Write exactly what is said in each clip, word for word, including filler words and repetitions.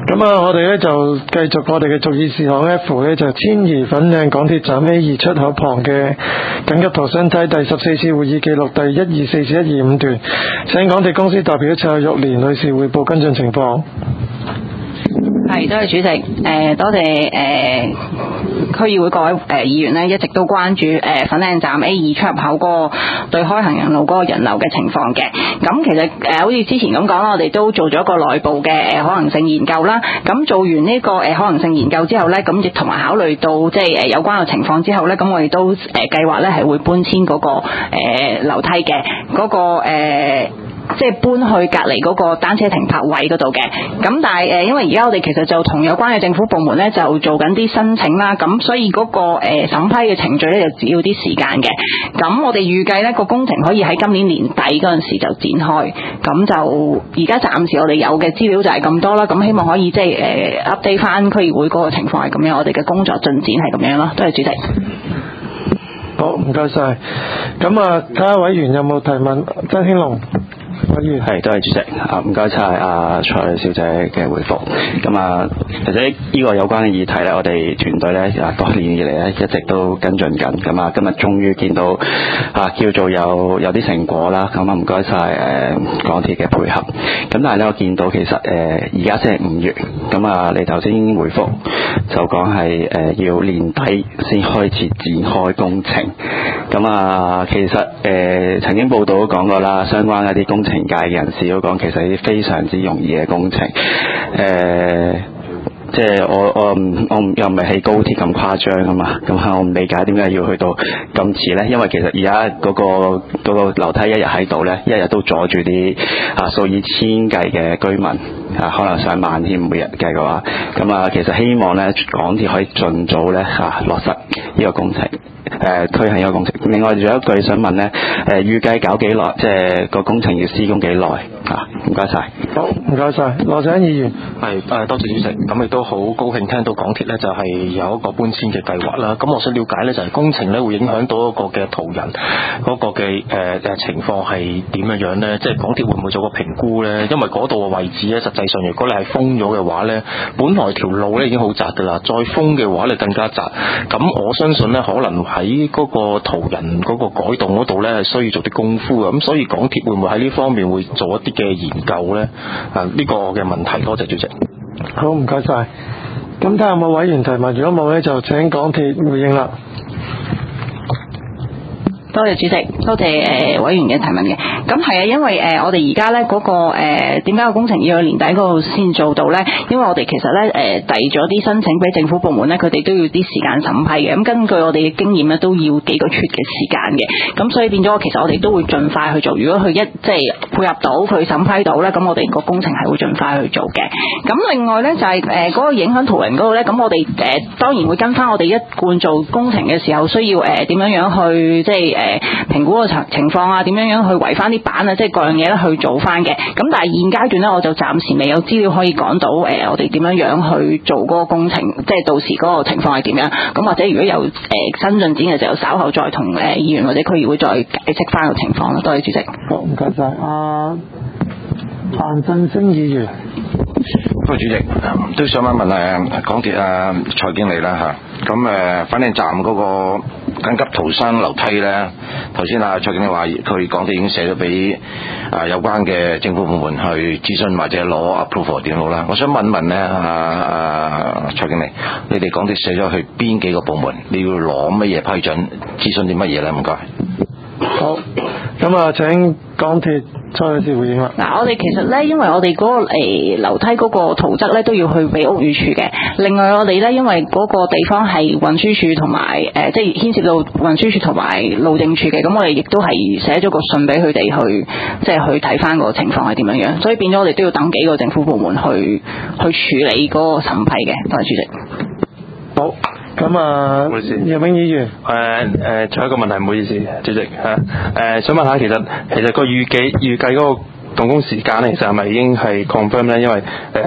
咁啊，我哋咧就繼續我哋嘅逐議事項 F 咧，就千怡粉嶺港鐵站 A 二出口旁嘅緊急逃生梯第十四次會議記錄第一二四至一二五段，請港鐵公司代表蔡玉蓮女士匯報跟進情況。 係，多謝主席。誒、呃，多謝誒、呃、區議會各位誒、呃、議員咧，一直都關注誒、呃、粉嶺站 A 二出入口嗰個對開行人路嗰個人流嘅情況嘅。咁其實誒、呃，好似之前咁講啦，我哋都做咗一個內部嘅誒、呃、可能性研究啦。咁做完呢、這個誒、呃、可能性研究之後咧，咁亦同埋考慮到即係誒有關嘅情況之後咧，咁我哋都誒計劃咧係會搬遷嗰、那個誒、呃、樓梯嘅嗰、那個誒。呃即係搬去隔離嗰個單車停泊位嗰度嘅，咁但係誒，因為而家我哋其實就同有關嘅政府部門咧就做緊啲申請啦，咁所以嗰個誒審批嘅程序咧就只要啲時間嘅，咁我哋預計咧個工程可以喺今年年底嗰陣時就展開，咁就而家暫時我哋有嘅資料就係咁多啦，咁希望可以即係誒 update 翻區議會嗰個情況係咁樣，我哋嘅工作進展係咁樣咯，多謝主席。 好，唔該晒。咁啊，睇下委員有冇提問？曾興龍。 係，多謝主席啊，唔該晒阿蔡小姐嘅回覆。咁啊，或者呢個有關嘅議題咧，我哋團隊咧啊多年以嚟咧一直都跟進緊。咁啊，今日終於見到啊叫做有有啲成果啦。咁啊，唔該晒誒港鐵嘅配合。咁但係咧，我見到其實誒而家先係五月，咁啊，你頭先回覆就講係誒要年底先開始展開工程。咁啊，其實誒、呃、曾經報道都講過啦，相關一啲工程界嘅人士都講，其實係啲非常之容易嘅工程。誒、呃，即係我我唔我唔又唔係起高鐵咁誇張㗎嘛，咁我唔理解點解要去到咁遲咧？因為其實而家嗰個嗰、嗰個樓梯一日喺度咧，一日都阻住啲啊數以千計嘅居民啊，可能上萬添每日計嘅話，咁啊，其實希望咧港鐵可以盡早咧啊落實呢個工程。誒、呃、推行一個工程。另外仲有一句想問咧，誒、呃、預計搞幾耐？即係個工程要施工幾耐？啊，唔該晒。 好，唔該晒。羅振議員。 係誒，多謝主席。咁亦都好高興聽到港鐵咧就係有一個搬遷嘅計劃啦。咁我想了解咧就係工程咧會影響到一個嘅途人嗰個嘅誒誒情況係點樣樣咧？即係港鐵會唔會做個評估咧？因為嗰度嘅位置咧，實際上如果你係封咗嘅話咧，本來條路咧已經好窄㗎啦，再封嘅話咧更加窄。咁我相信咧可能喺嗰個途人嗰個改動嗰度咧，係需要做啲功夫嘅。咁所以港鐵會唔會喺呢方面會做一啲嘅研究咧？啊，呢個嘅問題，多謝主席。 好，唔該晒。咁睇下有冇委員提問，如果冇咧，就請港鐵回應啦。 多謝主席，多謝誒委員嘅提問嘅。咁係啊，因為誒我哋而家咧嗰個誒點解個工程要去年底嗰度先做到咧？因為我哋其實咧誒遞咗啲申請俾政府部門咧，佢哋都要啲時間審批嘅。咁根據我哋嘅經驗咧，都要幾個月嘅時間嘅。咁所以變咗，其實我哋都會盡快去做。如果佢一即係配合到佢審批到咧，咁我哋個工程係會盡快去做嘅。咁另外咧就係誒嗰個影響途人嗰度咧，咁我哋誒、呃、當然會跟翻我哋一貫做工程嘅時候需要誒點樣樣去即係誒。評估個情情況啊，點樣樣去圍翻啲板啊，即係各樣嘢咧去做翻嘅。咁但係現階段咧，我就暫時未有資料可以講到誒、呃，我哋點樣樣去做嗰個工程，即係到時嗰個情況係點樣。咁或者如果有誒、呃、新進展嘅時候，稍後再同誒、呃、議員或者區議會再解釋翻個情況啦。多謝主席。 好，唔該晒。阿范振聲議員。 多謝主席，都想問問誒港鐵啊蔡經理啦嚇，咁誒粉嶺站嗰個緊急逃生樓梯咧，頭先啊蔡經理話佢港鐵已經寫咗俾啊有關嘅政府部門去諮詢或者攞 approval 點好啦。我想問問咧啊啊蔡經理，你哋港鐵寫咗去邊幾個部門？你要攞乜嘢批准？諮詢啲乜嘢咧？唔該。 好，咁啊請港鐵蔡女士回應啦。 嗱，我哋其實咧，因為我哋嗰、那個誒樓、呃、梯嗰個圖則咧都要去俾屋宇署嘅。另外我哋咧，因為嗰個地方係運輸署同埋誒，即係牽涉到運輸署同埋路政署嘅，咁我哋亦都係寫咗個信俾佢哋去，即係去睇翻個情況係點樣樣。所以變咗我哋都要等幾個政府部門去去處理嗰個審批嘅。多謝主席。 好。咁啊，葉永議員， 誒誒，仲有一個問題，唔好意思，主席嚇，誒、呃、想問下，其實其實個預計預計嗰個動工時間咧，其實係咪已經係 confirm 咧？因為誒個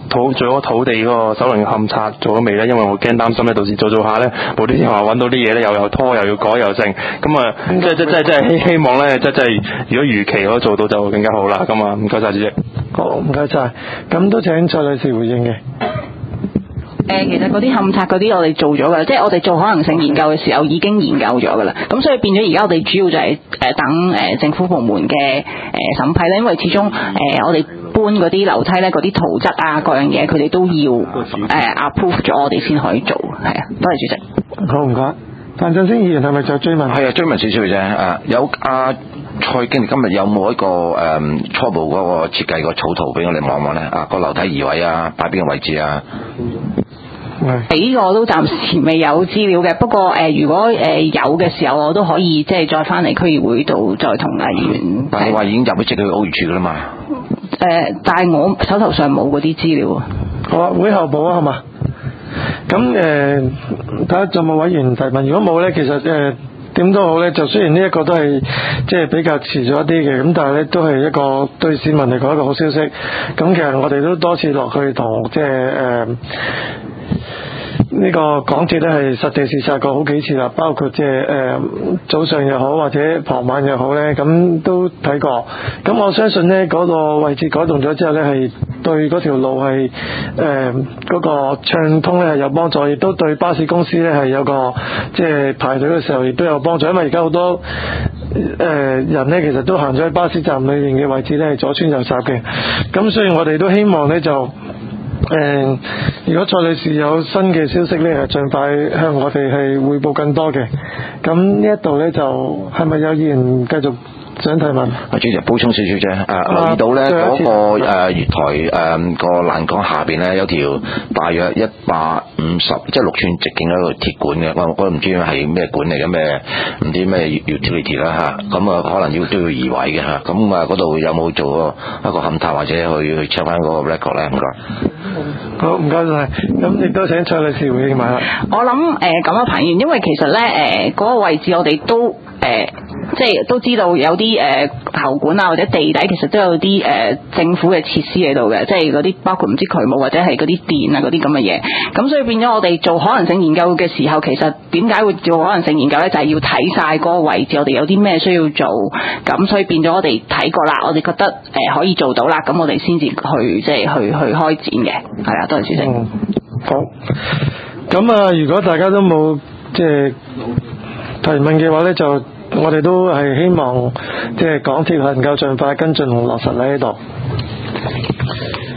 土做咗土地嗰個首輪勘察做咗未咧？因為我驚擔心咧，到時做做下咧，無端端話揾到啲嘢咧，又有拖又要改又剩，咁啊，即係即係即係即係希希望咧，即係即係如果預期可以做到就更加好啦。咁啊，唔該晒主席。 好，唔該晒。咁都請蔡女士回應嘅。 誒，其實嗰啲勘察嗰啲我哋做咗噶啦，即係我哋做可能性研究嘅時候已經研究咗噶啦，咁所以變咗而家我哋主要就係誒等誒政府部門嘅誒審批咧，因為始終誒我哋搬嗰啲樓梯咧，嗰啲圖則啊各樣嘢佢哋都要誒 approve 咗我哋先可以做，係啊，多謝主席。 好，唔該。范振聲議員係咪就追問？ 係啊，追問少少嘅啫。啊，有阿蔡經理今日有冇一個誒、嗯、初步嗰個設計個草圖俾我哋望望咧？啊，個樓梯移位啊，擺邊個位置啊？ 俾個都暫時未有資料嘅，不過誒、呃，如果誒、呃、有嘅時候，我都可以即係再翻嚟區議會度再同阿議員。 但係話已經入咗籍去屋宇署噶啦嘛？ 誒、呃，但係我手頭上冇嗰啲資料啊。 好啊，會後補啊，係嘛？咁誒，睇下仲有冇委員提問。如果冇咧，其實誒點、呃、都好咧，就雖然呢一個都係即係比較遲咗一啲嘅，咁但係咧都係一個對市民嚟講一個好消息。咁其實我哋都多次落去同即係誒。呃呢個港鐵咧係實地視察過好幾次啦，包括即係誒早上又好或者傍晚又好咧，咁都睇過。咁我相信咧嗰個位置改動咗之後咧，係對嗰條路係誒嗰個暢通咧係有幫助，亦都對巴士公司咧係有個即係排隊嘅時候亦都有幫助，因為而家好多誒、呃、人咧其實都行咗喺巴士站裏面嘅位置咧係左穿右插嘅。咁所以我哋都希望咧就。誒、呃，如果蔡女士有新嘅消息咧，係盡快向我哋係匯報更多嘅。咁呢一度咧就係咪有議員繼續想提問？ 啊，主席補充少少啫。啊，留意到咧嗰、那個誒、呃、月台誒個欄杆下邊咧有條大約一百五十即係六寸直徑嗰個鐵管嘅，我我唔知係咩管嚟嘅，咩唔知咩 utility 啦嚇。咁啊可能要都要移位嘅嚇。咁啊嗰度有冇做一個勘探或者去去 check 翻嗰個 record 咧？唔該。 好，唔該晒。咁亦都請蔡女士回應埋啦。 我諗誒咁樣彭議員，因為其實咧誒嗰個位置我哋都誒、呃、即係都知道有啲誒喉管啊或者地底其實都有啲誒、呃、政府嘅設施喺度嘅，即係嗰啲包括唔知渠務或者係嗰啲電啊嗰啲咁嘅嘢。咁所以變咗我哋做可能性研究嘅時候，其實點解會做可能性研究咧？就係、是、要睇晒嗰個位置，我哋有啲咩需要做。咁所以變咗我哋睇過啦，我哋覺得誒、呃、可以做到啦，咁我哋先至去即係去去開展嘅。係啊，多謝主席。 嗯，好。咁啊，如果大家都冇即係提問嘅話咧，就我哋都係希望即係港鐵能夠盡快跟進同落實喺呢度。